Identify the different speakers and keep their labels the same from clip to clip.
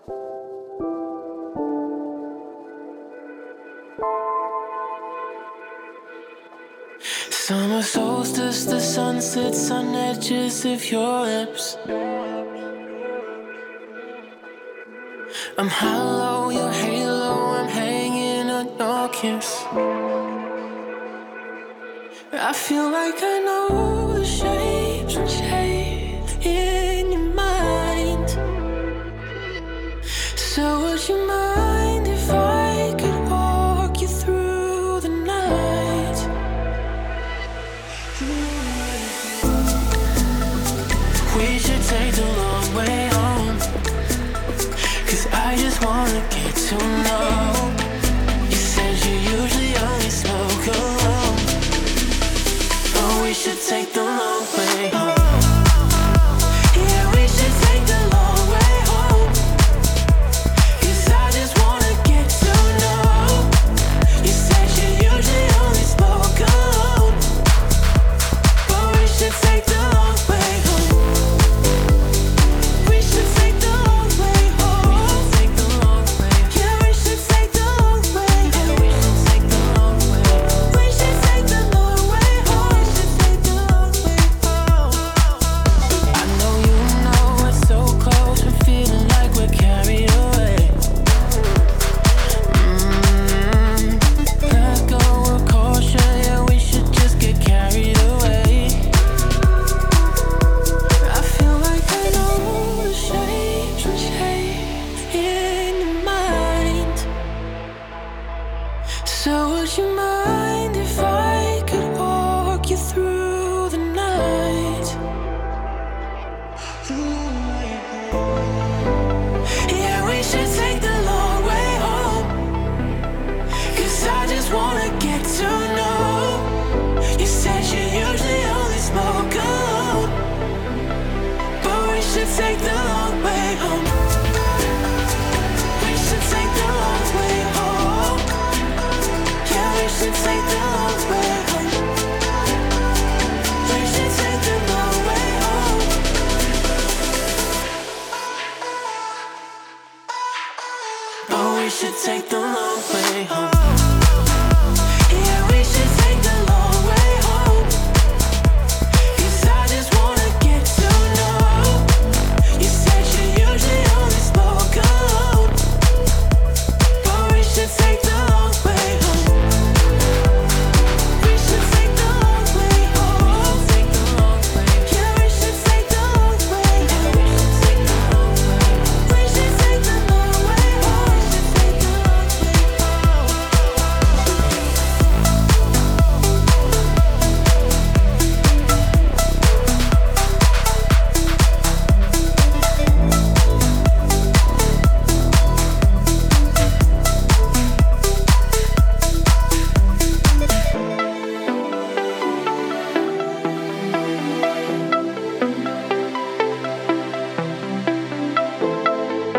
Speaker 1: Summer solstice, the sun sits on edges of your lips. I'm hollow, your halo, I'm hanging on your kiss. I feel like I know the shapes and shades in your mind. So would you mind if I could walk you through the night? We should take the long way home, 'cause I just wanna get to know. You said you usually only smoke alone, but we should take the long way home. Yeah, we should take the long way home, 'cause I just wanna get to know. You said you usually only smoke alone, but we should take the long way home. We should take the long way home. Yeah, we should take the long way home. We should take the long way home. We should take the long way home. We should take the long way home. I know you know we're so close, we're feeling like we're carried away. Let go of caution, yeah, we should just get carried away. I feel like I know the shapes and shades in your mind. So would you mind if I could walk you through the night? Yeah, we should take the long way home, 'cause I just wanna get to know. You said you usually only smoke alone, but we should take the long way home. We should take the long way home. Yeah, we should take the long way home. We should take the long way home. But we should take the long way home. Yeah, we should take the long way home, 'cause I just wanna get to know. You said you usually only smoke alone, but we should take the long way home. We should take the long way home. Yeah, we should take the long way home. We should take the long way home. We should take the long way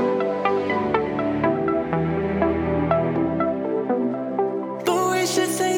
Speaker 1: But we should take